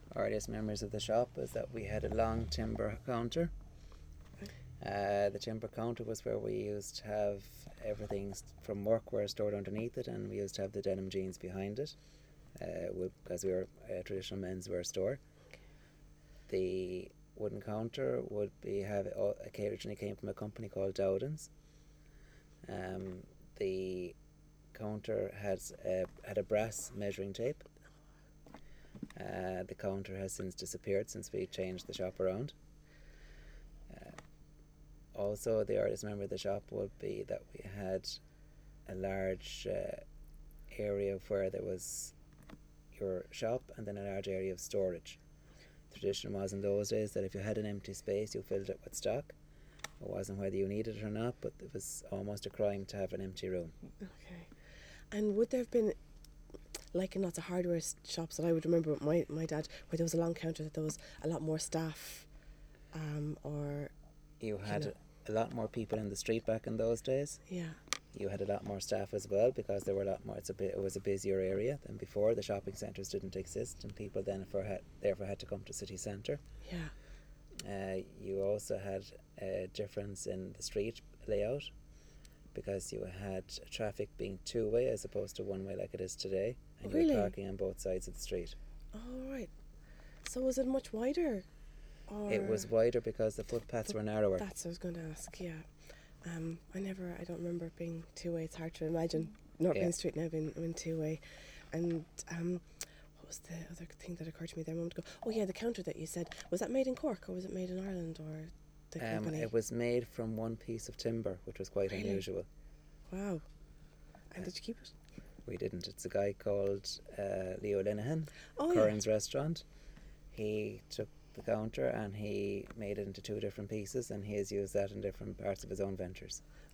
earliest memories of the shop is that we had a long timber counter. The timber counter was where we used to have everything from workwear stored underneath it, and we used to have the denim jeans behind it, because we were a traditional menswear store. The wooden counter would be occasionally came from a company called Dowden's. The counter had a brass measuring tape. The counter has since disappeared since we changed the shop around. Also, the earliest memory of the shop would be that we had a large area where there was your shop and then a large area of storage. The tradition was in those days that if you had an empty space, you filled it with stock. It wasn't whether you needed it or not, but it was almost a crime to have an empty room. Okay. And would there have been, like in lots of hardware shops that I would remember with my dad, where there was a long counter, that there was a lot more staff, or... You had a lot more people in the street back in those days. Yeah. You had a lot more staff as well, because there were a lot more. It was a busier area than before. The shopping centres didn't exist, and people therefore had to come to city centre. Yeah. You also had a difference in the street layout, because you had traffic being two-way as opposed to one-way like it is today, and you had parking on both sides of the street. Oh, right. So was it much wider? Or It was wider because the footpaths were narrower. That's what I was going to ask, yeah. I don't remember it being two-way. It's hard to imagine North Main Street now being two-way. And what was the other thing that occurred to me there a moment ago? Oh yeah, the counter that you said. Was that made in Cork, or was it made in Ireland, or the company? It was made from one piece of timber, which was quite unusual. Wow. And did you keep it? We didn't. It's a guy called Leo Linehan, Oh, Curran's Restaurant. He took the counter and he made it into two different pieces, and he has used that in different parts of his own ventures.